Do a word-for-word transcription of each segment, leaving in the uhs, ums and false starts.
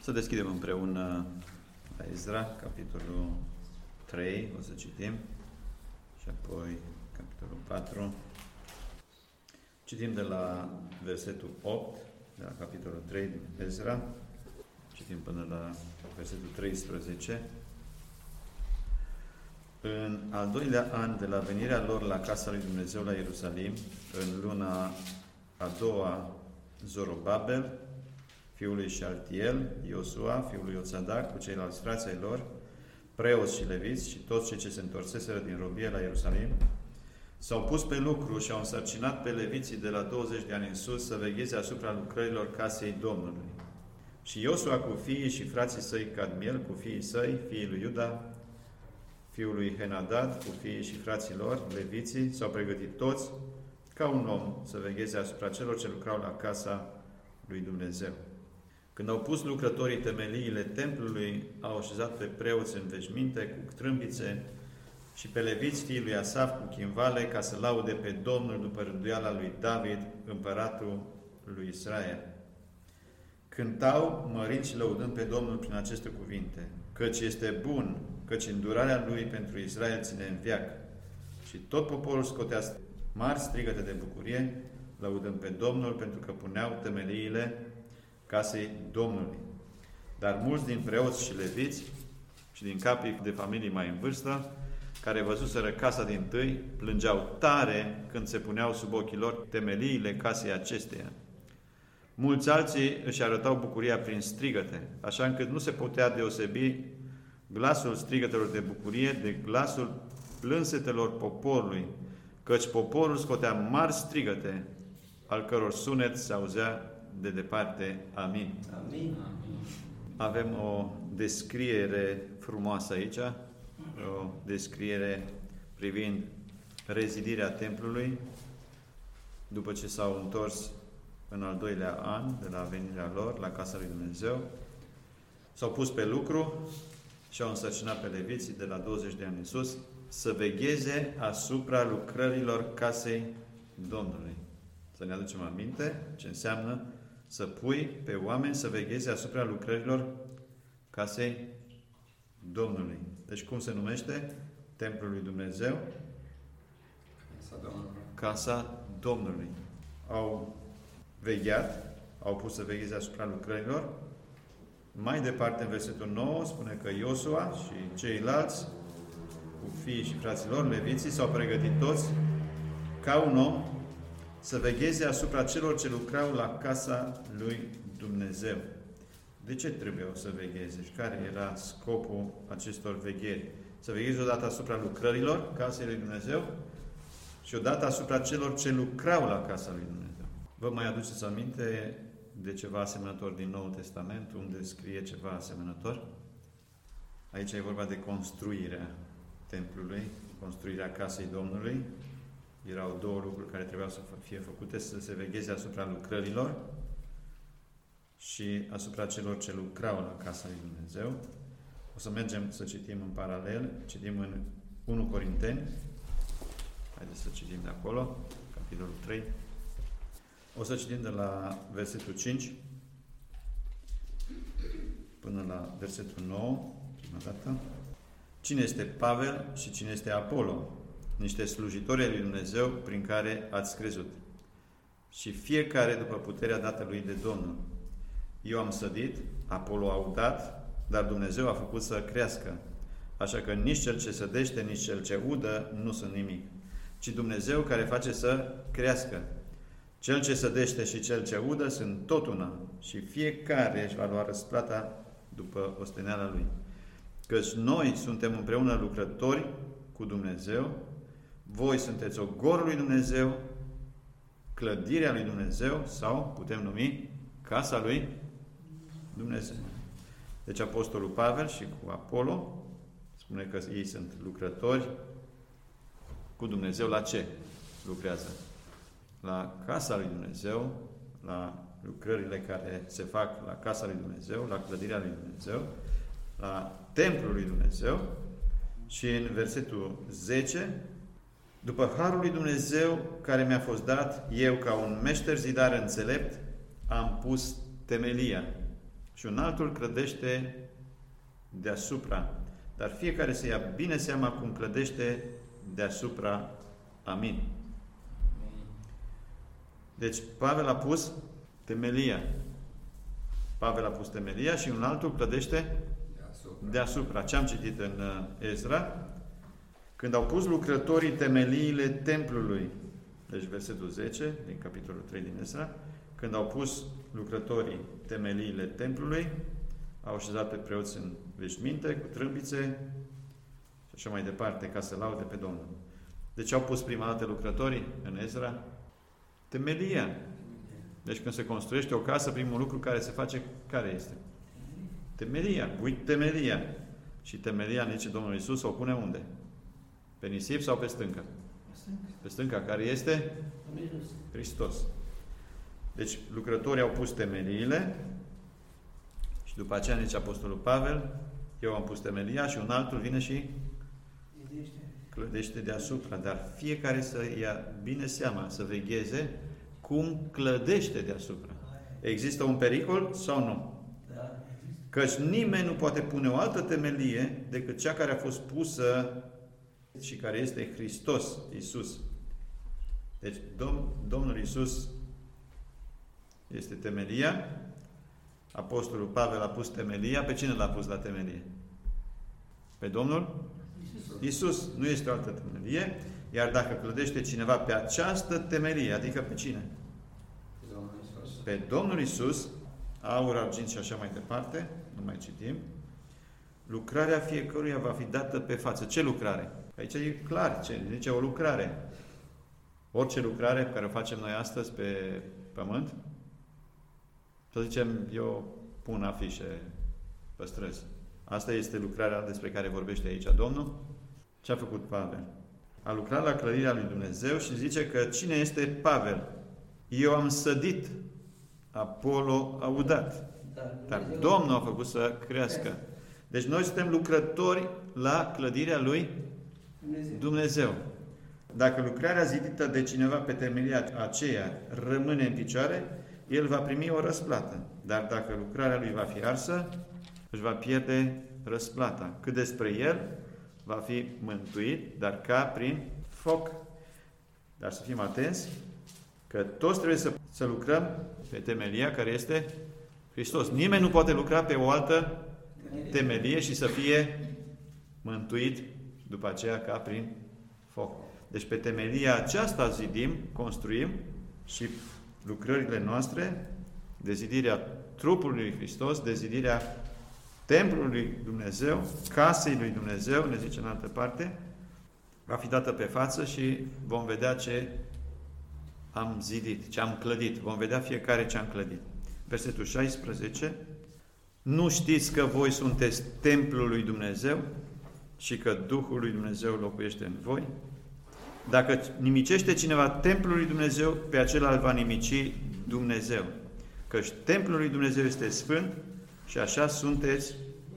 Să deschidem împreună la Ezra, capitolul trei, o să citim, și apoi capitolul patru. Citim de la versetul opt, de la capitolul trei din Ezra, citim până la versetul treisprezece. În al doilea an de la venirea lor la casa lui Dumnezeu la Ierusalim, în luna a doua, Zorobabel, fiul lui Șaltiel, Iosua, fiul lui Iosadac, cu ceilalți frații ai lor, preoți și leviți și toți cei ce se întorseseră din robie la Ierusalim, s-au pus pe lucru și au însărcinat pe leviții de la douăzeci de ani în sus să vegheze asupra lucrărilor casei Domnului. Și Iosua cu fiii și frații săi Cadmiel, cu fiii săi, fiii lui Iuda, fiul lui Henadad, cu fiii și frații lor, leviții, s-au pregătit toți ca un om să vegheze asupra celor ce lucrau la casa lui Dumnezeu. Când au pus lucrătorii temeliile templului, au așezat pe preoți în veșminte, cu trâmbițe, și pe leviți fiii lui Asaf cu chimvale, ca să laude pe Domnul după rânduiala lui David, împăratul lui Israel. Cântau, mărind și lăudând pe Domnul prin aceste cuvinte: căci este bun, căci îndurarea lui pentru Israel ține în veac. Și tot poporul scotea mari strigăte de bucurie, lăudând pe Domnul, pentru că puneau temeliile casei Domnului. Dar mulți din preoți și leviți și din capii de familii mai în vârstă, care văzuseră casa dintâi, plângeau tare când se puneau sub ochii lor temeliile casei acesteia. Mulți alții își arătau bucuria prin strigăte, așa încât nu se putea deosebi glasul strigătelor de bucurie de glasul plânsetelor poporului, căci poporul scotea mari strigăte, al căror sunet se auzea de departe. Amin. Amin. Avem o descriere frumoasă aici, o descriere privind rezidirea templului după ce s-au întors în al doilea an de la venirea lor la casa lui Dumnezeu. S-au pus pe lucru și au însărcinat pe leviții de la douăzeci de ani în sus să vegheze asupra lucrărilor casei Domnului. Să ne aducem aminte ce înseamnă să pui pe oameni să vegheze asupra lucrărilor casei Domnului. Deci cum se numește? Templul lui Dumnezeu? Casa Domnului. Casa Domnului. Au vegheat, au pus să vegheze asupra lucrărilor. Mai departe, în versetul nouă, spune că Iosua și ceilalți, cu fiii și fraților, leviții, s-au pregătit toți, ca un om, să vegheze asupra celor ce lucrau la casa lui Dumnezeu. De ce trebuiau să vegheze? Și care era scopul acestor vegheri? Să vegheze odată asupra lucrărilor casei lui Dumnezeu și odată asupra celor ce lucrau la casa lui Dumnezeu. Vă mai aduceți aminte de ceva asemănător din Noul Testament, unde scrie ceva asemănător? Aici e vorba de construirea templului, construirea casei Domnului. Erau două lucruri care trebuiau să fie făcute: să se vegheze asupra lucrărilor și asupra celor ce lucrau la casa lui Dumnezeu. O să mergem să citim în paralel, citim în unu Corinteni. Haideți să citim de acolo, capitolul trei. O să citim de la versetul cinci până la versetul nouă, prima dată. Cine este Pavel și cine este Apollo? Niște slujitori ai lui Dumnezeu prin care ați crezut. Și fiecare după puterea dată lui de Domnul. Eu am sădit, Apollo a udat, dar Dumnezeu a făcut să crească. Așa că nici cel ce sădește, nici cel ce udă nu sunt nimic, ci Dumnezeu care face să crească. Cel ce sădește și cel ce udă sunt tot una și fiecare își va lua răsplata după osteneala lui. Căci noi suntem împreună lucrători cu Dumnezeu, voi sunteți ogorul lui Dumnezeu, clădirea lui Dumnezeu, sau putem numi casa lui Dumnezeu. Deci Apostolul Pavel și cu Apollo spune că ei sunt lucrători cu Dumnezeu. La ce lucrează? La casa lui Dumnezeu, la lucrările care se fac la casa lui Dumnezeu, la clădirea lui Dumnezeu, la templul lui Dumnezeu. Și în versetul zece, după harul lui Dumnezeu care mi-a fost dat, eu ca un meșter zidar înțelept am pus temelia. și un altul clădește deasupra. Dar fiecare să ia bine seama cum clădește deasupra. Amin. Deci Pavel a pus temelia. Pavel a pus temelia și un altul clădește deasupra. deasupra. Ce am citit în Ezra? Când au pus lucrătorii temeliile templului, deci versetul zece, din capitolul trei din Ezra, când au pus lucrătorii temeliile templului, au așezat pe preoți în veșminte, cu trâmbițe și așa mai departe, ca să laude pe Domnul. Deci au pus prima dată lucrătorii în Ezra temelia. Deci când se construiește o casă, primul lucru care se face, care este? Temelia. Uite temelia. Și temelia, zice Domnul Iisus, o pune unde? Pe nisip sau pe stâncă? Pe stânca, care este? Hristos. Deci lucrătorii au pus temeliile și după aceea zice Apostolul Pavel, eu am pus temelia și un altul vine și clădește deasupra. Dar fiecare să ia bine seama, să vegheze cum clădește deasupra. Există un pericol sau nu? Căci nimeni nu poate pune o altă temelie decât cea care a fost pusă și care este Hristos, Iisus. Deci Dom- Domnul Iisus este temelia. Apostolul Pavel a pus temelia. Pe cine l-a pus la temelie? Pe Domnul Iisus. Nu este o altă temelie. Iar dacă clădește cineva pe această temelie, adică pe cine? Pe Domnul Iisus. Pe Domnul Iisus, aur, argint și așa mai departe, nu mai citim, lucrarea fiecăruia va fi dată pe față. Ce lucrare? Aici e clar, ce zice o lucrare. Orice lucrare pe care o facem noi astăzi pe pământ, să zicem, eu pun afișe, păstrez. Asta este lucrarea despre care vorbește aici Domnul. Ce a făcut Pavel? A lucrat la clădirea lui Dumnezeu și zice că cine este Pavel? Eu am sădit, Apollo a udat. Dar Domnul a făcut să crească. Deci noi suntem lucrători la clădirea lui Dumnezeu. Dumnezeu. Dacă lucrarea zidită de cineva pe temelia aceea rămâne în picioare, el va primi o răsplată. Dar dacă lucrarea lui va fi arsă, își va pierde răsplata. Cât despre el, va fi mântuit, dar ca prin foc. Dar să fim atenți că toți trebuie să, să lucrăm pe temelia care este Hristos. Nimeni nu poate lucra pe o altă temelie și să fie mântuit după aceea ca prin foc. Deci pe temelia aceasta zidim, construim și lucrările noastre de zidirea trupului lui Hristos, de zidirea templului lui Dumnezeu, casei lui Dumnezeu, ne zice în altă parte, va fi dată pe față și vom vedea ce am zidit, ce am clădit. Vom vedea fiecare ce am clădit. Versetul șaisprezece. Nu știți că voi sunteți templul lui Dumnezeu și că Duhul lui Dumnezeu locuiește în voi? Dacă nimicește cineva templul lui Dumnezeu, pe acela îl va nimici Dumnezeu. Căci templul lui Dumnezeu este sfânt și așa sunteți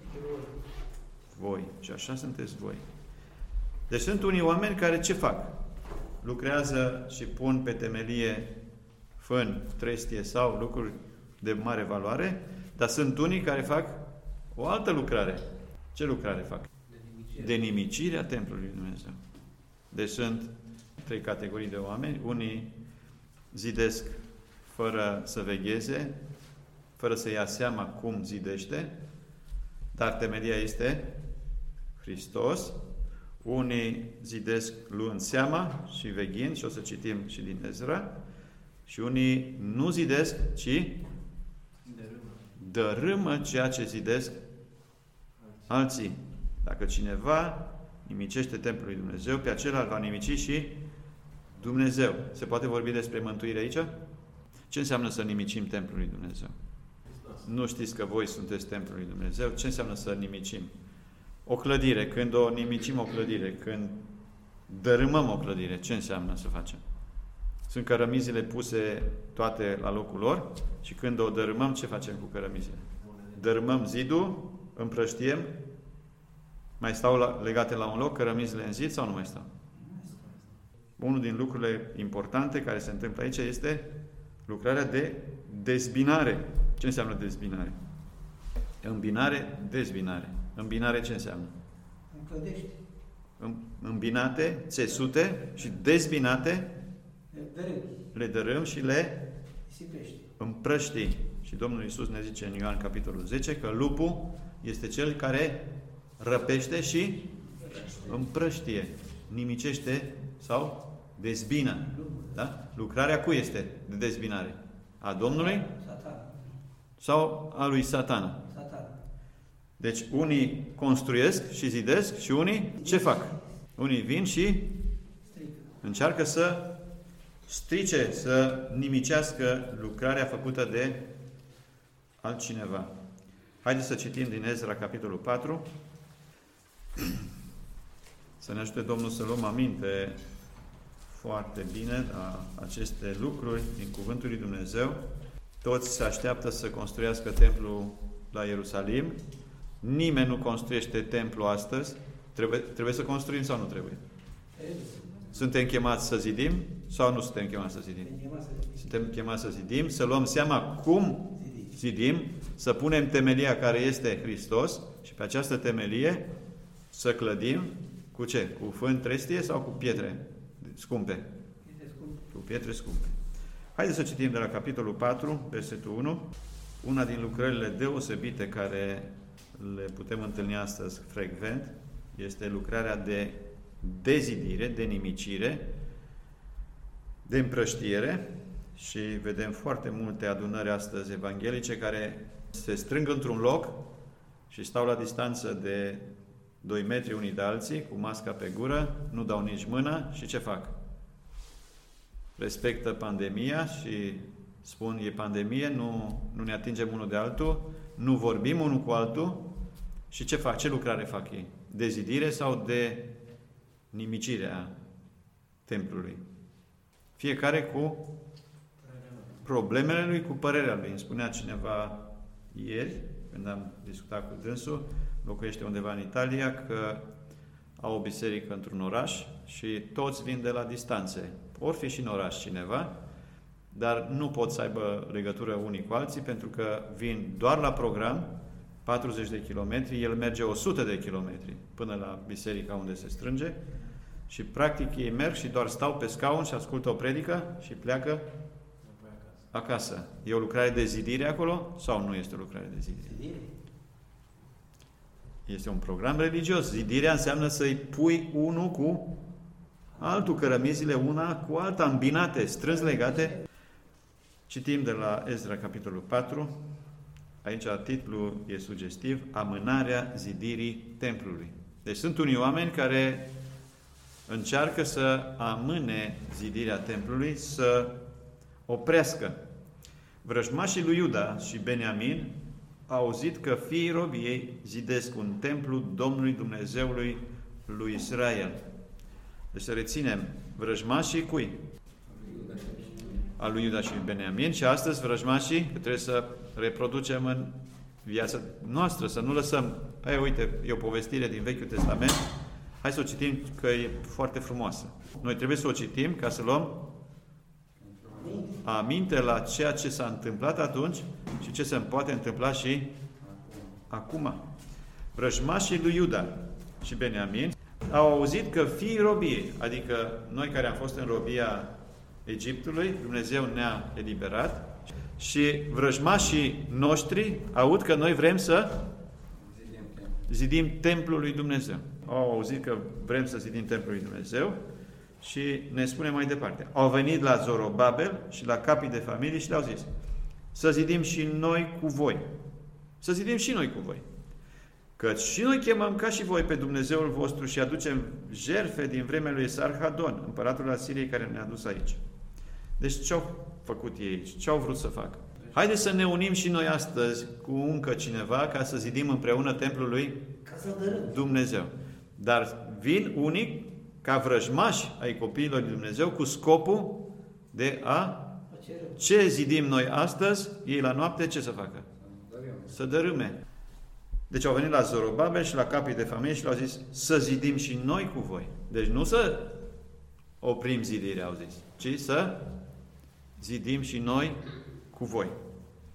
voi. Și așa sunteți voi. Deci sunt unii oameni care ce fac? Lucrează și pun pe temelie fân, trestie sau lucruri de mare valoare, dar sunt unii care fac o altă lucrare. Ce lucrare fac? De nimicirea templului lui Dumnezeu. Deci sunt trei categorii de oameni. Unii zidesc fără să vegheze, fără să ia seama cum zidește, dar temelia este Hristos. Unii zidesc luând seama și veghind, și o să citim și din Ezra, și unii nu zidesc, ci dărâmă ceea ce zidesc alții. Dacă cineva nimicește templul lui Dumnezeu, pe acela îl va nimici și Dumnezeu. Se poate vorbi despre mântuire aici? Ce înseamnă să nimicim templul lui Dumnezeu? Nu știți că voi sunteți templul lui Dumnezeu? Ce înseamnă să nimicim? O clădire, când o nimicim o clădire, când dărâmăm o clădire, ce înseamnă să facem? Sunt cărămizile puse toate la locul lor și când o dărâmăm, ce facem cu cărămizile? Dărâmăm zidul, împrăștiem, mai stau la, legate la un loc cărămizile în zid sau nu mai stau? Unul din lucrurile importante care se întâmplă aici este lucrarea de dezbinare. Ce înseamnă dezbinare? Îmbinare, dezbinare. Îmbinare ce înseamnă? Încădești. Îmbinate, țesute și dezbinate Le dărâm. le dărâm și le Risipești. împrăștii. Și Domnul Iisus ne zice în Ioan capitolul zece că lupul este cel care răpește și împrăștie, nimicește sau dezbină. Da? Lucrarea cui este de dezbinare? A Domnului Satan. sau a lui Satana? Satan. Deci unii construiesc și zidesc și unii ce fac? Unii vin și Strică. încearcă să strice, să nimicească lucrarea făcută de altcineva. Haideți să citim din Ezra, capitolul patru. Să ne ajute Domnul să luăm aminte foarte bine la aceste lucruri din Cuvântul lui Dumnezeu. Toți se așteaptă să construiască templul la Ierusalim. Nimeni nu construiește templu astăzi. Trebuie, trebuie să construim sau nu trebuie? Suntem chemați să zidim sau nu suntem chemați să zidim? Suntem chemați să zidim, să luăm seama cum zidim, să punem temelia care este Hristos și pe această temelie să clădim cu ce? Cu fân trestie sau cu pietre scumpe? Cu pietre scumpe. Haideți să citim de la capitolul patru, versetul unu, una din lucrările deosebite care le putem întâlni astăzi frecvent, este lucrarea de dezidire, de nimicire, de împrăștiere și vedem foarte multe adunări astăzi evanghelice care se strâng într-un loc și stau la distanță de doi metri unii de alții, cu masca pe gură, nu dau nici mână și ce fac? Respectă pandemia și spun e pandemie, nu, nu ne atingem unul de altul, nu vorbim unul cu altul și ce fac? Ce lucrare fac ei? De zidire sau de nimicirea templului? Fiecare cu problemele lui, cu părerea lui. Îmi spunea cineva ieri, când am discutat cu dânsul, locuiește undeva în Italia, că au o biserică într-un oraș și toți vin de la distanțe. Or fi și în oraș cineva, dar nu pot să aibă legătură unii cu alții pentru că vin doar la program, patruzeci de kilometri, el merge o sută de kilometri până la biserica unde se strânge și practic ei merg și doar stau pe scaun și ascultă o predică și pleacă acasă. E o lucrare de zidire acolo sau nu este o lucrare de zidire? Zidire. Este un program religios. Zidirea înseamnă să-i pui unul cu altul, cărămizile una cu alta, îmbinate, strâns legate. Citim de la Ezra, capitolul patru. Aici titlul e sugestiv, amânarea zidirii templului. Deci sunt unii oameni care încearcă să amâne zidirea templului, să oprească. Vrăjmașii lui Iuda și Beniamin au auzit că fiii robii ei zidesc un templu Domnului Dumnezeului lui Israel. Deci să reținem, vrăjmașii cui? Al lui Iuda și Beniamin și astăzi vrăjmașii, că trebuie să reproducem în viața noastră, să nu lăsăm, hai uite, e o povestire din Vechiul Testament, hai să o citim că e foarte frumoasă. Noi trebuie să o citim ca să luăm aminte la ceea ce s-a întâmplat atunci și ce se poate întâmpla și acum. Vrăjmașii lui Iuda și Beniamin au auzit că fiii robiei, adică noi care am fost în robia Egiptului, Dumnezeu ne-a eliberat și vrăjmașii noștri aud că noi vrem să zidim templul lui Dumnezeu. Au auzit că vrem să zidim templul lui Dumnezeu și ne spune mai departe. Au venit la Zorobabel și la capii de familie și le-au zis să zidim și noi cu voi. Să zidim și noi cu voi. Căci și noi chemăm ca și voi pe Dumnezeul vostru și aducem jertfe din vremea lui Esarhadon, împăratul Asiriei care ne-a dus aici. Deci ce-au făcut ei aici? Ce-au vrut să facă? Haideți să ne unim și noi astăzi cu încă cineva ca să zidim împreună templul lui Dumnezeu. Dar vin unii ca vrăjmași ai copiilor lui Dumnezeu cu scopul de a... Ce zidim noi astăzi? Ei la noapte ce să facă? Să dărâme. Deci au venit la Zorobabel și la capii de familie și le-au zis să zidim și noi cu voi. Deci nu să oprim zidirea, au zis, ci să zidim și noi cu voi.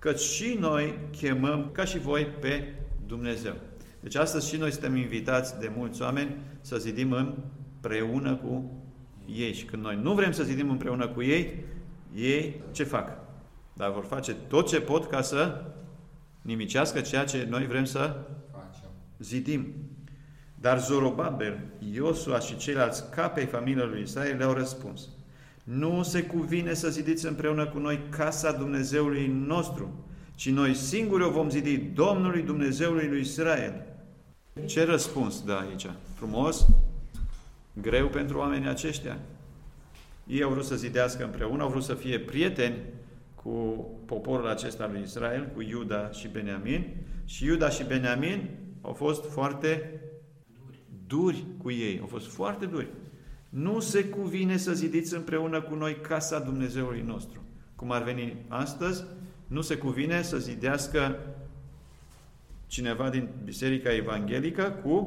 căci și noi chemăm, ca și voi, pe Dumnezeu. Deci astăzi și noi suntem invitați de mulți oameni să zidim împreună cu ei. Și când noi nu vrem să zidim împreună cu ei, ei ce fac? Dar vor face tot ce pot ca să nimicească ceea ce noi vrem să zidim. Dar Zorobabel, Iosua și ceilalți capei familiei lui Israel le-au răspuns: nu se cuvine să zidiți împreună cu noi casa Dumnezeului nostru, ci noi singuri o vom zidi Domnului Dumnezeului lui Israel. Ce răspuns dă aici? Frumos? Greu pentru oamenii aceștia? Ei au vrut să zidească împreună, au vrut să fie prieteni cu poporul acesta lui Israel, cu Iuda și Beniamin, și Iuda și Beniamin au fost foarte duri cu ei, au fost foarte duri. Nu se cuvine să zidiți împreună cu noi casa Dumnezeului nostru. Cum ar veni astăzi, nu se cuvine să zidească cineva din Biserica Evanghelică cu,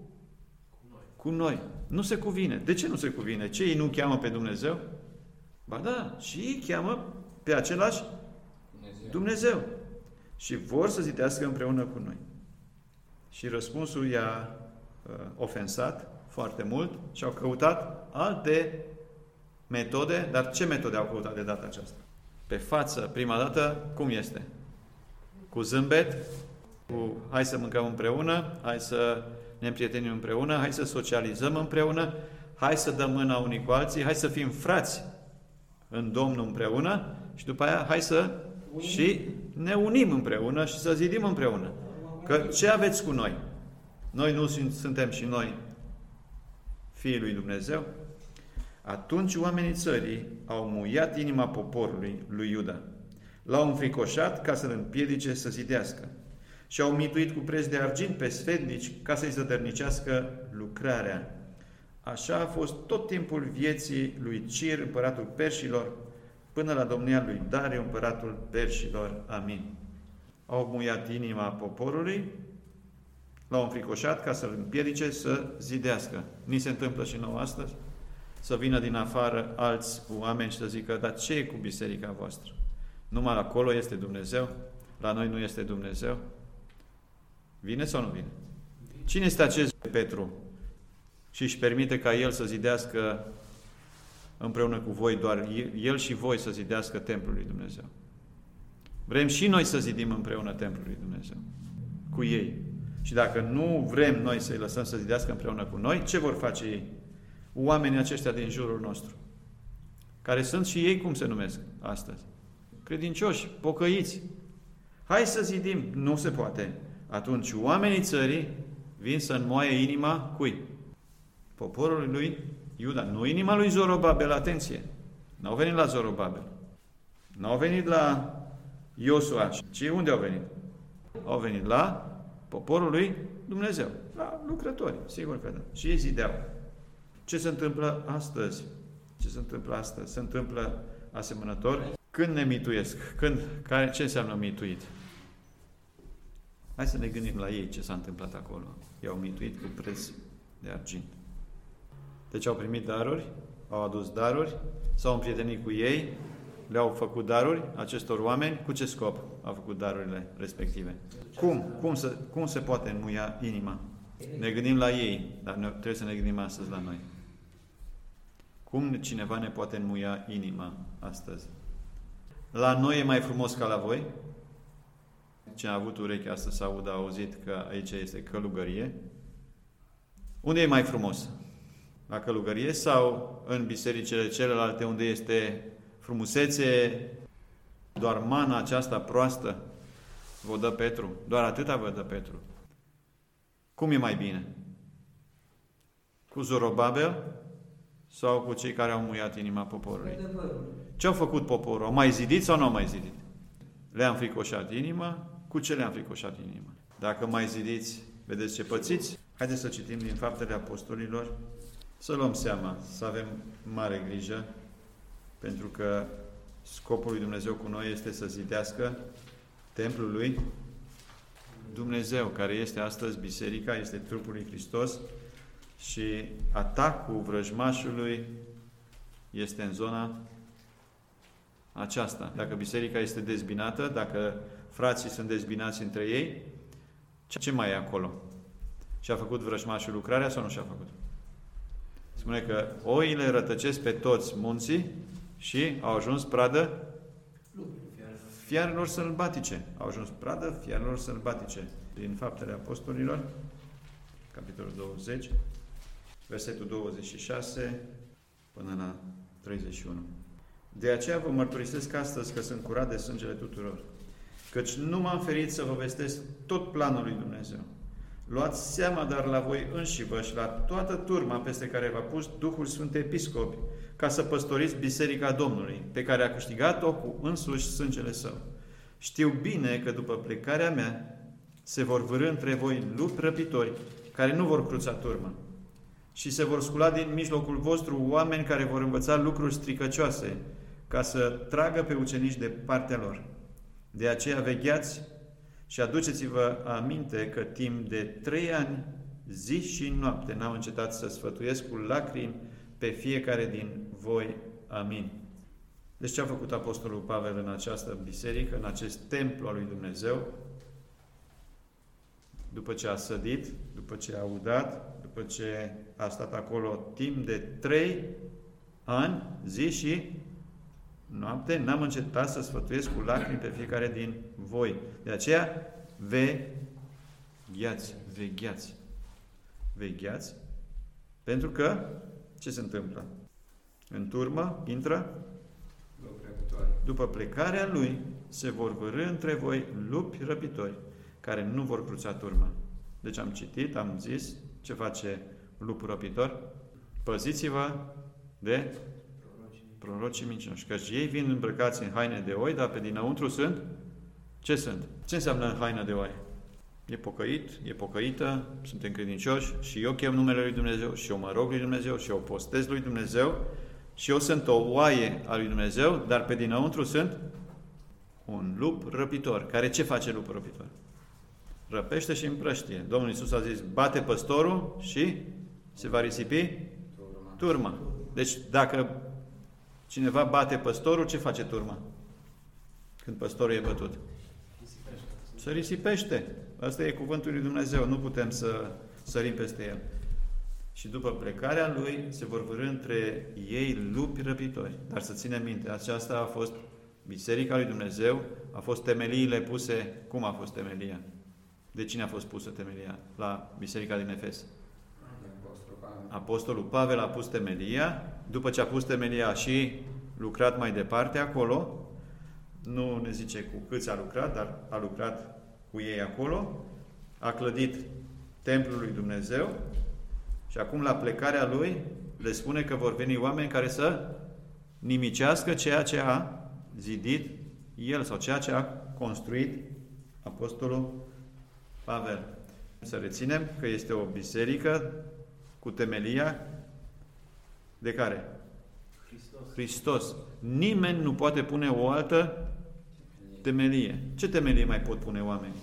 cu noi. Nu se cuvine. De ce nu se cuvine? Ce ei nu cheamă pe Dumnezeu? Ba da, și ei cheamă pe același Dumnezeu. Dumnezeu. Și vor să zidească împreună cu noi. Și răspunsul i-a uh, ofensat foarte mult și au căutat alte metode, dar ce metode au căutat de data aceasta? Pe față, prima dată, cum este? Cu zâmbet, cu hai să mâncăm împreună, hai să ne împrietenim împreună, hai să socializăm împreună, hai să dăm mâna unii cu alții, hai să fim frați în Domnul împreună și după aia hai să și ne unim împreună și să zidim împreună. Că ce aveți cu noi? Noi nu suntem și noi fiii lui Dumnezeu? Atunci oamenii țării au muiat inima poporului lui Iuda. L-au înfricoșat ca să-l împiedice să zidească. Și au mituit cu preț de argint pe sfetnici ca să-i zădărnicească lucrarea. Așa a fost tot timpul vieții lui Cir, împăratul Perșilor, până la domnia lui Dariu, împăratul Perșilor. Amin. Au muiat inima poporului, l-au înfricoșat ca să-l împiedice să zidească. Ni se întâmplă și nouă astăzi? Să vină din afară alți oameni și să zică: dar ce e cu biserica voastră? Numai acolo este Dumnezeu? La noi nu este Dumnezeu? Vine sau nu vine? Cine este acest Petru și își permite ca el să zidească împreună cu voi, doar el și voi să zidească templul lui Dumnezeu? Vrem și noi să zidim împreună templul lui Dumnezeu cu ei. Și dacă nu vrem noi să-i lăsăm să zidească împreună cu noi, ce vor face ei? Oamenii aceștia din jurul nostru, care sunt și ei, cum se numesc astăzi? Credincioși, pocăiți. Hai să zidim. Nu se poate. Atunci oamenii țării vin să înmoaie inima cui? Poporului lui Iuda. Nu inima lui Zorobabel, atenție. N-au venit la Zorobabel. N-au venit la Iosua. Ci unde au venit? Au venit la poporul lui Dumnezeu. La lucrători, sigur că da. Și ei zideau. Ce se întâmplă astăzi? Ce se întâmplă astăzi? Se întâmplă asemănător. Când ne mituiesc? Când? Care, ce înseamnă mituit? Hai să ne gândim la ei ce s-a întâmplat acolo. I-au mituit cu preț de argint. Deci au primit daruri, au adus daruri, s-au împrietenit cu ei, le-au făcut daruri acestor oameni. Cu ce scop au făcut darurile respective? Cum? Cum se, cum se poate înmuia inima? Ne gândim la ei, dar ne, trebuie să ne gândim astăzi la noi. Cum cineva ne poate înmuia inima astăzi? La noi e mai frumos ca la voi? Cine a avut ureche astăzi să audă, a auzit că aici este călugărie. Unde e mai frumos? La călugărie sau în bisericile celelalte unde este frumusețe, doar mana aceasta proastă vă dă Petru? Doar atâta vă dă Petru. Cum e mai bine? Cu Zorobabel sau cu cei care au muiat inima poporului? Ce au făcut poporul? Au mai zidit sau nu au mai zidit? Le-a înfricoșat inima. Cu ce le-a înfricoșat inima? Dacă mai zidiți, vedeți ce pățiți? Haideți să citim din Faptele Apostolilor, să luăm seama, să avem mare grijă, pentru că scopul lui Dumnezeu cu noi este să zidească templul lui Dumnezeu, care este astăzi biserica, este trupul lui Hristos, și atacul vrăjmașului este în zona aceasta. Dacă biserica este dezbinată, dacă frații sunt dezbinați între ei, ce mai e acolo? Și-a făcut vrăjmașul lucrarea sau nu și-a făcut? Spune că oile rătăcesc pe toți munții și au ajuns pradă fiarelor sălbatice. Au ajuns pradă fiarelor sălbatice. Din Faptele Apostolilor, capitolul douăzeci, versetul douăzeci și șase până la treizeci și unu. De aceea vă mărturisesc astăzi că sunt curat de sângele tuturor, căci nu m-am ferit să vă vestesc tot planul lui Dumnezeu. Luați seama dar la voi înșivă și la toată turma peste care v-a pus Duhul Sfânt Episcopi, ca să păstoriți Biserica Domnului, pe care a câștigat-o cu însuși sângele Său. Știu bine că după plecarea mea se vor vârî între voi lupi răpitori, care nu vor cruța turma, și se vor scula din mijlocul vostru oameni care vor învăța lucruri stricăcioase, ca să tragă pe ucenici de partea lor. De aceea vegheați și aduceți-vă aminte că timp de trei ani, zi și noapte, n-am încetat să sfătuiesc cu lacrimi pe fiecare din voi. Amin. Deci ce a făcut Apostolul Pavel în această biserică, în acest templu al lui Dumnezeu? După ce a sădit, după ce a udat, după ce a stat acolo timp de trei ani, zi și noapte, n-am încetat să sfătuiesc cu lacrimi pe fiecare din voi. De aceea, vegheați, vegheați, vegheați, pentru că, ce se întâmplă? În turmă, intră, după plecarea lui, se vor vârî între voi lupi răpitori, care nu vor cruța turma. Deci am citit, am zis, ce face lupul răpitor? Păziți-vă de prorocii mincinoși, căci ei vin îmbrăcați în haine de oi, dar pe dinăuntru sunt, ce sunt? Ce înseamnă în haină de oi? E pocăit, e pocăită, suntem credincioși și eu chem numele lui Dumnezeu și eu mă rog lui Dumnezeu și eu postez lui Dumnezeu și eu sunt o oaie a lui Dumnezeu, dar pe dinăuntru sunt un lup răpitor. Care ce face lupul răpitor? Răpește și împrăștie. Domnul Iisus a zis, bate păstorul și se va risipi turma. Deci dacă cineva bate păstorul, ce face turma? Când păstorul e bătut? Se risipește. Asta e cuvântul lui Dumnezeu. Nu putem să sărim peste el. Și după plecarea lui se vor vârî între ei lupi răpitori. Dar să ținem minte, aceasta a fost Biserica lui Dumnezeu, a fost temeliile puse. Cum a fost temelia? De cine a fost pusă temelia la Biserica din Efes? Apostolul Pavel a pus temelia. După ce a pus temelia și lucrat mai departe acolo, nu ne zice cu câți a lucrat, dar a lucrat cu ei acolo, a clădit templul lui Dumnezeu și acum la plecarea lui le spune că vor veni oameni care să nimicească ceea ce a zidit el sau ceea ce a construit Apostolul Pavel. Să reținem că este o biserică cu temelia de care? Hristos. Hristos. Nimeni nu poate pune o altă temelie. Ce temelie mai pot pune oamenii?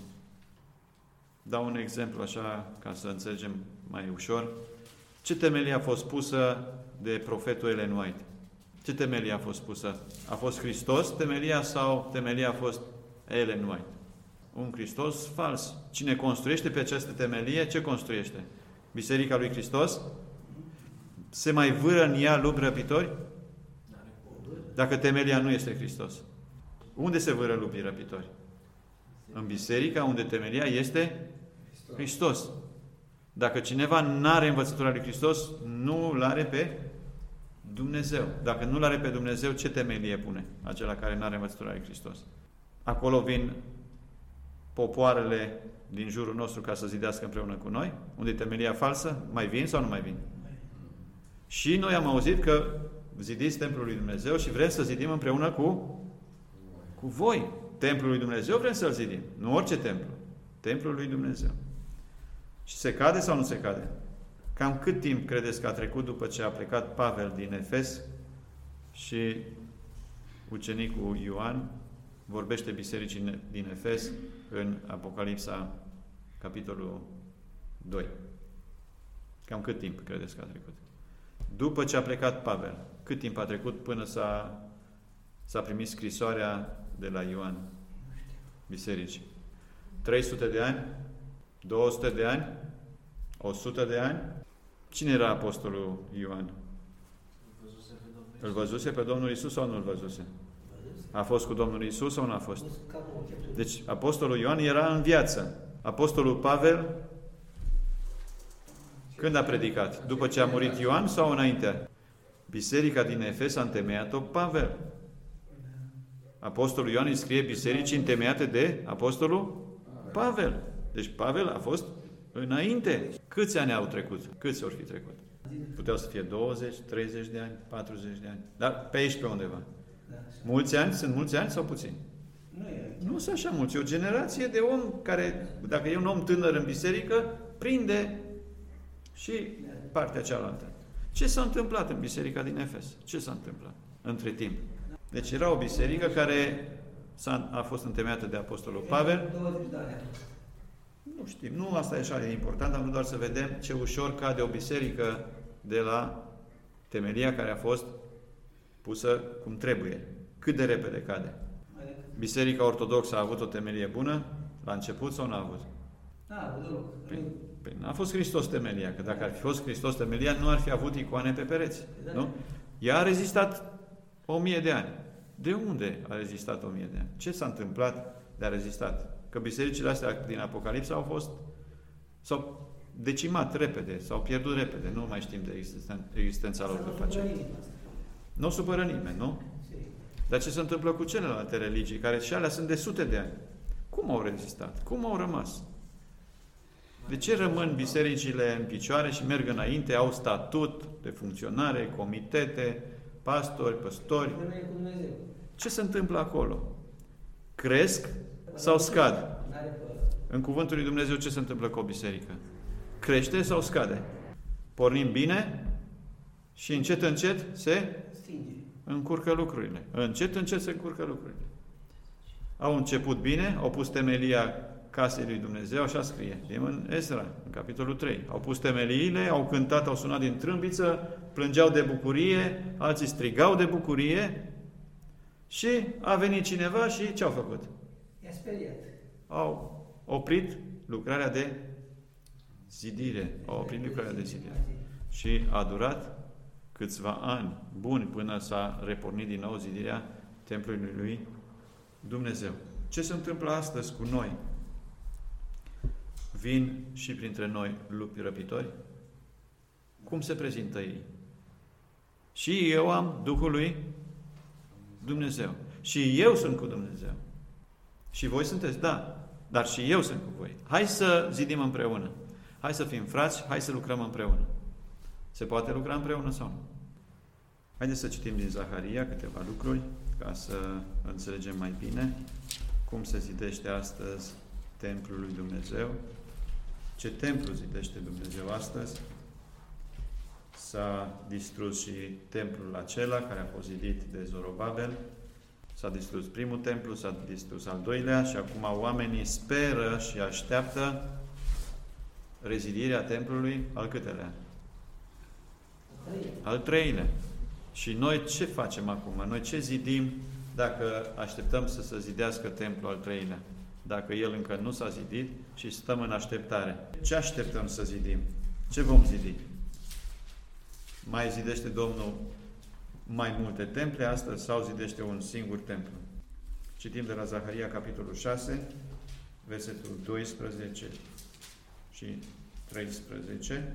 Dau un exemplu așa ca să înțelegem mai ușor. Ce temelie a fost pusă de profetul Ellen White? Ce temelie a fost pusă? A fost Hristos temelia sau temelia a fost Ellen White? Un Hristos fals. Cine construiește pe această temelie, ce construiește? Biserica lui Hristos? Se mai vâră în ea lupi răpitori? Dacă temelia nu este Hristos. Unde se vâră lupii răpitori? În biserica unde temelia este Hristos. Dacă cineva nu are învățătura lui Hristos, nu l-are pe Dumnezeu. Dacă nu l-are pe Dumnezeu, ce temelie pune acela care nu are învățătura lui Hristos? Acolo vin popoarele din jurul nostru ca să zidească împreună cu noi, unde e temelia falsă, mai vin sau nu mai vin? Și noi am auzit că zidiți templul lui Dumnezeu și vrem să zidim împreună cu cu voi. Templul lui Dumnezeu vrem să-l zidim. Nu orice templu. Templul lui Dumnezeu. Și se cade sau nu se cade? Cam cât timp credeți că a trecut după ce a plecat Pavel din Efes și ucenicul Ioan vorbește bisericii din Efes în Apocalipsa, capitolul doi? Cam cât timp credeți că a trecut? După ce a plecat Pavel, cât timp a trecut până s-a, s-a primit scrisoarea de la Ioan? bisericii? trei sute de ani? două sute de ani? o sută de ani? Cine era apostolul Ioan? Îl văzuse pe Domnul Iisus sau nu îl văzuse? A fost cu Domnul Iisus sau nu a fost? Deci apostolul Ioan era în viață. Apostolul Pavel când a predicat? După ce a murit Ioan sau înainte? Biserica din Efes a întemeiat-o Pavel. Apostolul Ioan îi scrie bisericii întemeiate de apostolul Pavel. Deci Pavel a fost înainte. Câți ani au trecut? Câți ori fi trecut? Puteau să fie douăzeci, treizeci de ani, patruzeci de ani. Dar pe aici pe undeva. Mulți ani? Sunt mulți ani sau puțini? Nu, e. Nu sunt așa mulți. E o generație de om care, dacă e un om tânăr în biserică, prinde și partea cealaltă. Ce s-a întâmplat în biserica din Efes? Ce s-a întâmplat între timp? Deci era o biserică care s-a, a fost întemeiată de apostolul Pavel. douăzeci de ani. Nu știm, nu asta e așa de important, am vrut doar să vedem ce ușor cade o biserică de la temelia care a fost pusă cum trebuie. Cât de repede cade. Biserica Ortodoxă a avut o temelie bună la început sau n-a avut? Da, deloc. Păi, păi n-a fost Hristos temelia, că dacă ar fi fost Hristos temelia, nu ar fi avut icoane pe pereți. Nu? Ea a rezistat o mie de ani. De unde a rezistat o mie de ani? Ce s-a întâmplat de a rezistat? Că bisericile astea din Apocalipsa au fost, s-au decimat repede, s-au pierdut repede, nu mai știm de existen, existența lor pe face. Nu o supără nimeni, nu? Dar ce se întâmplă cu celelalte religii, care și alea sunt de sute de ani? Cum au rezistat? Cum au rămas? De ce rămân bisericile în picioare și merg înainte, au statut de funcționare, comitete, pastori, păstori? Ce se întâmplă acolo? Cresc sau scad? În cuvântul lui Dumnezeu ce se întâmplă cu o biserică? Crește sau scade? Pornim bine și încet, încet se încurcă lucrurile. Încet, încet se încurcă lucrurile. Au început bine, au pus temelia casei lui Dumnezeu, așa scrie. E în Ezra, în capitolul trei. Au pus temeliile, au cântat, au sunat din trâmbiță, plângeau de bucurie, alții strigau de bucurie și a venit cineva și ce au făcut? I-a speriat. Au oprit lucrarea de zidire. Au oprit lucrarea de zidire. Și a durat câțiva ani buni până s-a repornit din nou zidirea templului lui Dumnezeu. Ce se întâmplă astăzi cu noi? Vin și printre noi lupi răpitori? Cum se prezintă ei? Și eu am Duhul lui Dumnezeu. Și eu sunt cu Dumnezeu. Și voi sunteți? Da. Dar și eu sunt cu voi. Hai să zidim împreună. Hai să fim frați, hai să lucrăm împreună. Se poate lucra împreună sau nu? Haideți să citim din Zaharia câteva lucruri ca să înțelegem mai bine cum se zidește astăzi templul lui Dumnezeu. Ce templu zidește Dumnezeu astăzi? S-a distrus și templul acela care a fost zidit de Zorobabel. S-a distrus primul templu, s-a distrus al doilea și acum oamenii speră și așteaptă rezidirea templului al câtelea? Al treilea. Și noi ce facem acum? Noi ce zidim dacă așteptăm să se zidească templul al treilea? Dacă el încă nu s-a zidit și stăm în așteptare. Ce așteptăm să zidim? Ce vom zidi? Mai zidește Domnul mai multe temple astăzi sau zidește un singur templu? Citim de la Zaharia, capitolul șase, versetul doisprezece și treisprezece.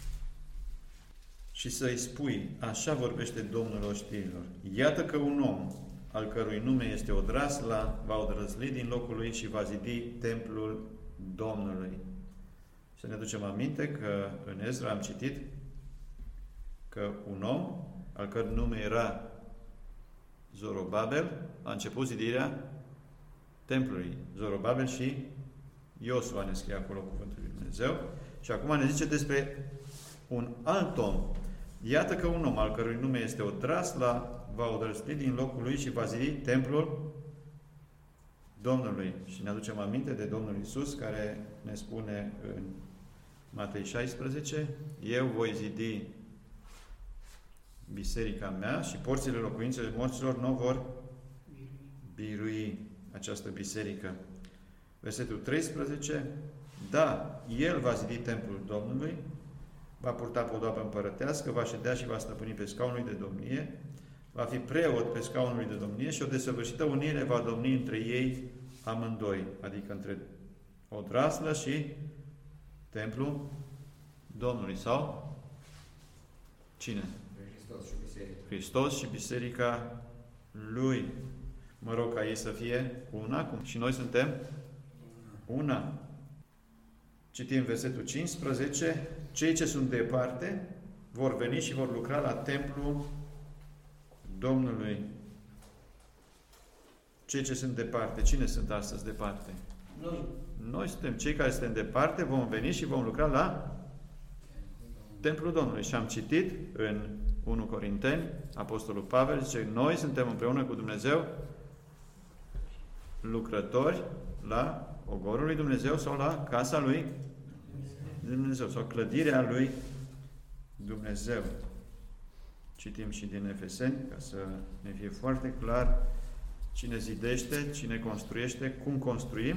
Și să-i spui, așa vorbește Domnul oștirilor. Iată că un om, al cărui nume este Odrasla, va odrăzli din locul lui și va zidi templul Domnului. Să ne ducem aminte că în Ezra am citit că un om, al cărui nume era Zorobabel, a început zidirea templului. Zorobabel și Iosua ne scrie acolo cuvântul lui Dumnezeu. Și acum ne zice despre un alt om. Iată că un om, al cărui nume este Odrasla, va odrăsli din locul lui și va zidi templul Domnului. Și ne aducem aminte de Domnul Iisus, care ne spune în Matei șaisprezece, eu voi zidi biserica mea și porțile locuințelor morților nu vor birui această biserică. Versetul treisprezece. Da, El va zidi templul Domnului, va purta podoabă împărătească, va ședea și va stăpâni pe scaunul lui de domnie, va fi preot pe scaunul lui de domnie și o desăvârșită unire va domni între ei amândoi, adică între odraslă și templul Domnului. Sau cine? Hristos și biserica. Hristos și biserica Lui. Mă rog ca ei să fie una, cum și noi suntem una. Citim versetul cincisprezece. Cei ce sunt departe vor veni și vor lucra la templul Domnului. Cei ce sunt departe. Cine sunt astăzi departe? Noi. Noi suntem cei care suntem departe, vom veni și vom lucra la templul Domnului. Și am citit în unu Corinteni, Apostolul Pavel zice, noi suntem împreună cu Dumnezeu lucrători la ogorul lui Dumnezeu sau la casa lui Dumnezeu sau clădirea lui Dumnezeu. Citim și din Efeseni ca să ne fie foarte clar cine zidește, cine construiește, cum construim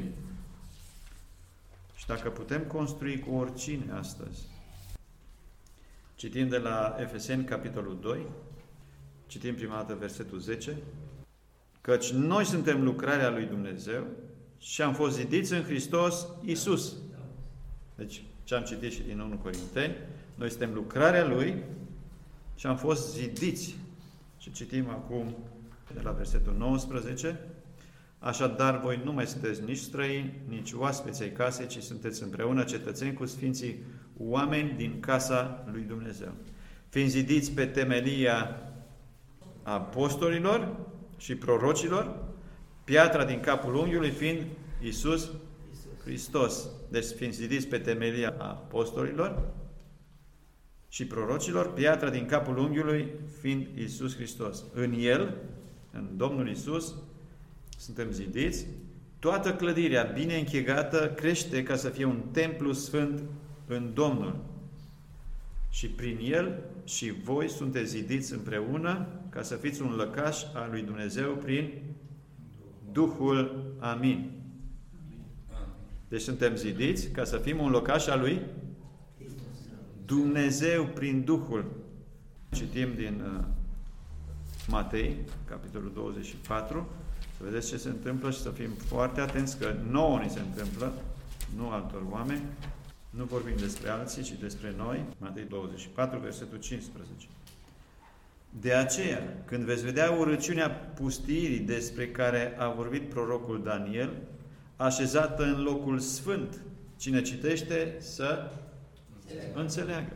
și dacă putem construi cu oricine astăzi. Citim de la Efeseni, capitolul doi, citim prima dată versetul zece, căci noi suntem lucrarea lui Dumnezeu și am fost zidiți în Hristos Iisus. Deci, ce am citit și din unu Corinteni, noi suntem lucrarea Lui și am fost zidiți. Și citim acum de la versetul nouăsprezece, așadar voi nu mai sunteți nici străini, nici oaspeți ai casei, ci sunteți împreună cetățeni cu sfinții oameni din casa lui Dumnezeu. Fiind zidiți pe temelia apostolilor și prorocilor, piatra din capul unghiului fiind Iisus Hristos. Deci fiind zidiți pe temelia apostolilor și prorocilor, piatra din capul unghiului fiind Iisus Hristos. În El, în Domnul Iisus, suntem zidiți, toată clădirea bine închegată crește ca să fie un templu sfânt în Domnul. Și prin El și voi sunteți zidiți împreună ca să fiți un lăcaș al lui Dumnezeu prin Duhul. Amin. Deci suntem zidiți ca să fim un locaș al lui Dumnezeu prin Duhul. Citim din uh, Matei, capitolul douăzeci și patru, să vedeți ce se întâmplă și să fim foarte atenți că nouă ni se întâmplă, nu altor oameni. Nu vorbim despre alții, ci despre noi. Matei douăzeci și patru, versetul cincisprezece. De aceea, când veți vedea urăciunea pustiirii despre care a vorbit prorocul Daniel, așezată în locul sfânt, cine citește să înțeleagă. înțeleagă.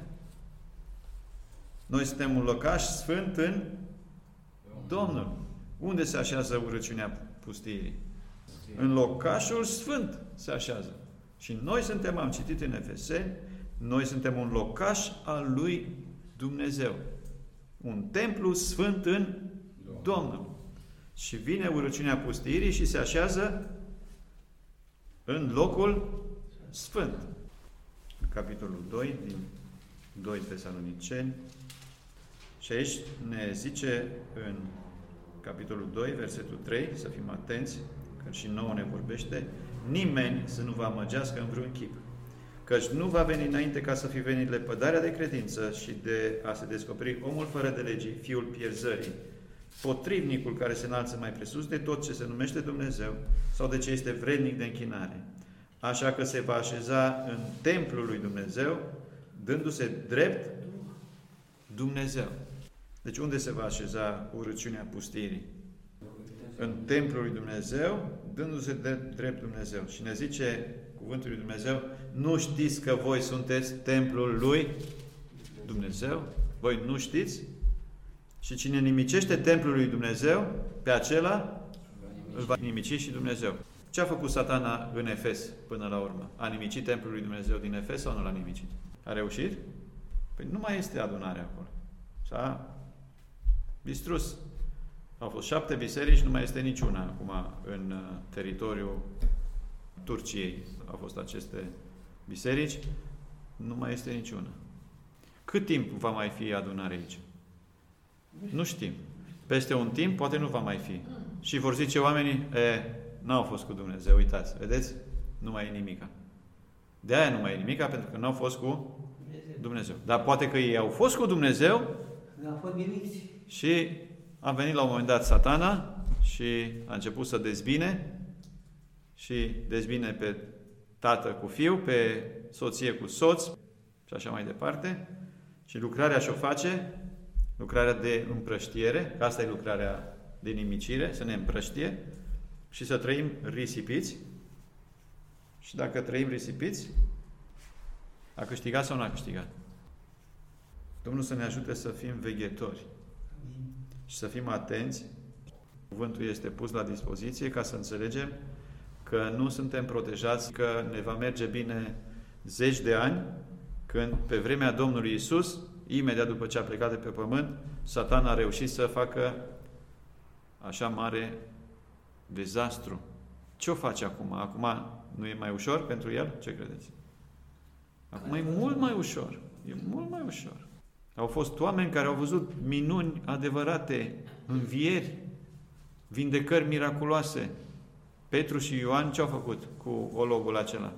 Noi suntem un locaș sfânt în Domnul. Unde se așează urăciunea pustiirii? În locașul sfânt se așează. Și noi suntem, am citit în Efeseni, noi suntem un locaș al lui Dumnezeu. Un templu sfânt în Domnul. Și vine urăciunea pustiirii și se așează în locul sfânt. În capitolul doi, din doi Tesaloniceni. Și aici ne zice în capitolul doi, versetul trei, să fim atenți, că și nouă ne vorbește, nimeni să nu vă amăgească în vreun chip, căci nu va veni înainte ca să fi venit lepădarea de credință și de a se descoperi omul fără de legii, fiul pierzării, potrivnicul care se înalță mai presus de tot ce se numește Dumnezeu sau de ce este vrednic de închinare. Așa că se va așeza în templul lui Dumnezeu, dându-se drept Dumnezeu. Deci unde se va așeza urăciunea pustiirii? În templul lui Dumnezeu, dându-se de drept Dumnezeu. Și ne zice cuvântul lui Dumnezeu, nu știți că voi sunteți templul lui Dumnezeu? Voi nu știți? Și cine nimicește templul lui Dumnezeu, pe acela îl va nimici și Dumnezeu. Ce a făcut Satana în Efes până la urmă? A nimicit templul lui Dumnezeu din Efes sau nu l-a nimicit? A reușit? Păi nu mai este adunare acolo. S-a distrus. Au fost șapte biserici, nu mai este niciuna acum în teritoriul Turciei. Au fost aceste biserici, nu mai este niciuna. Cât timp va mai fi adunare aici? Nu știm. Peste un timp, poate nu va mai fi. Și vor zice oamenii, e, n-au fost cu Dumnezeu, uitați, vedeți? nu mai e nimica. De aia nu mai e nimica, pentru că nu au fost cu Dumnezeu. Dumnezeu. Dar poate că ei au fost cu Dumnezeu Nu au fost biruiți. și a venit la un moment dat Satana și a început să dezbine și dezbine pe tată cu fiu, pe soție cu soț și așa mai departe. Și lucrarea și-o face, lucrarea de împrăștiere, că asta e lucrarea de nimicire, să ne împrăștie și să trăim risipiți. Și dacă trăim risipiți, a câștigat sau nu a câștigat? Domnul să ne ajute să fim veghetori și să fim atenți. Cuvântul este pus la dispoziție ca să înțelegem că nu suntem protejați, că ne va merge bine zeci de ani, când pe vremea Domnului Iisus, imediat după ce a plecat de pe pământ, Satan a reușit să facă așa mare dezastru. Ce o face acum? Acum nu e mai ușor pentru el? Ce credeți? Acum e mult mai ușor. E mult mai ușor. Au fost oameni care au văzut minuni adevărate, învieri, vindecări miraculoase. Petru și Ioan ce au făcut cu ologul acela?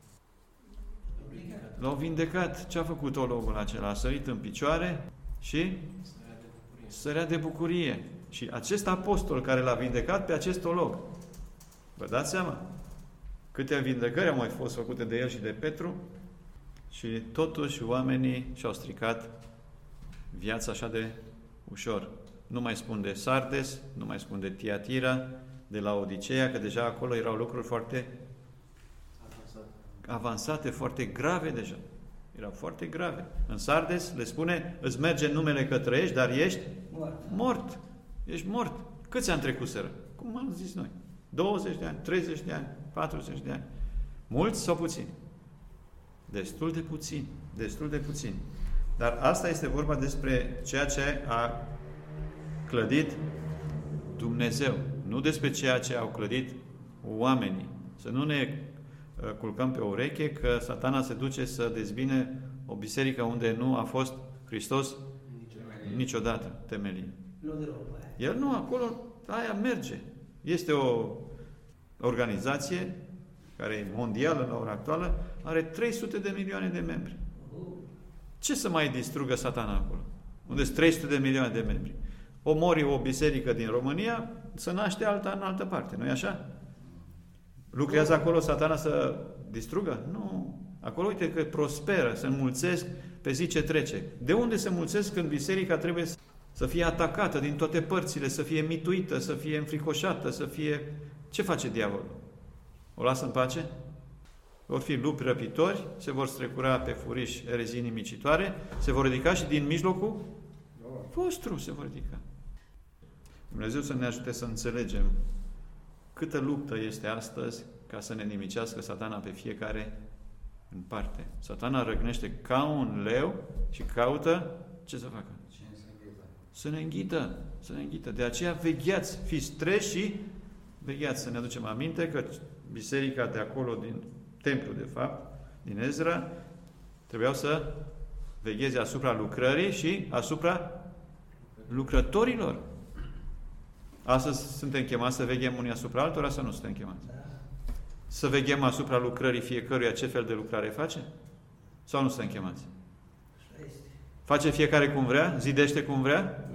L-au vindecat. Ce a făcut ologul acela? A sărit în picioare și sărea de bucurie. Și acest apostol care l-a vindecat pe acest olog. Vă dați seama? Câte vindecări au mai fost făcute de el și de Petru și totuși oamenii și-au stricat viața așa de ușor. Nu mai spun de Sardes, nu mai spun de Tiatira, de la Odiseea, că deja acolo erau lucruri foarte avansate, foarte grave deja. Erau foarte grave. În Sardes le spune, îți merge numele că trăiești, dar ești Mort. mort. Ești mort. Câți ani trecuseră? Cum am zis noi? douăzeci de ani, treizeci de ani, patruzeci de ani. Mulți sau puțini? Destul de puțini. Destul de puțini. Dar asta este vorba despre ceea ce a clădit Dumnezeu. Nu despre ceea ce au clădit oamenii. Să nu ne culcăm pe ureche că Satana se duce să dezbine o biserică unde nu a fost Hristos niciodată temelie. El nu, acolo aia merge. Este o organizație care e mondială la ora actuală, are trei sute de milioane de membri. Ce să mai distrugă Satana acolo? Unde sunt trei sute de milioane de membri. Omori o biserică din România, să naște alta în altă parte, nu-i așa? Lucrează acolo Satana să distrugă? Nu. Acolo uite că prosperă, se înmulțesc pe zi ce trece. De unde se înmulțesc când biserica trebuie să fie atacată din toate părțile, să fie mituită, să fie înfricoșată, să fie... Ce face diavolul? O lasă în pace? Vor fi lupi răpitori, se vor strecura pe furiș erezii nimicitoare, se vor ridica și din mijlocul vostru se vor ridica. Dumnezeu să ne ajute să înțelegem câtă luptă este astăzi ca să ne nimicească Satana pe fiecare în parte. Satana răgnește ca un leu și caută ce să facă? Să ne înghită. Să ne înghită. De aceea vegheați, fiți treji și vegheați. Să ne aducem aminte că biserica de acolo, din templu de fapt, din Ezra, trebuiau să vegheze asupra lucrării și asupra lucrătorilor. Astăzi suntem chemați să veghem unii asupra altora sau nu suntem chemați? Să veghem asupra lucrării fiecăruia ce fel de lucrare face? Sau nu suntem chemați? Face fiecare cum vrea? Zidește cum vrea?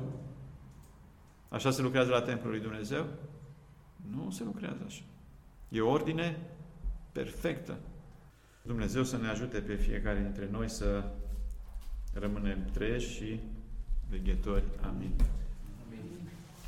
Așa se lucrează la templul lui Dumnezeu? Nu se lucrează așa. E o ordine perfectă. Dumnezeu să ne ajute pe fiecare dintre noi să rămânem treji și veghetori. Amin.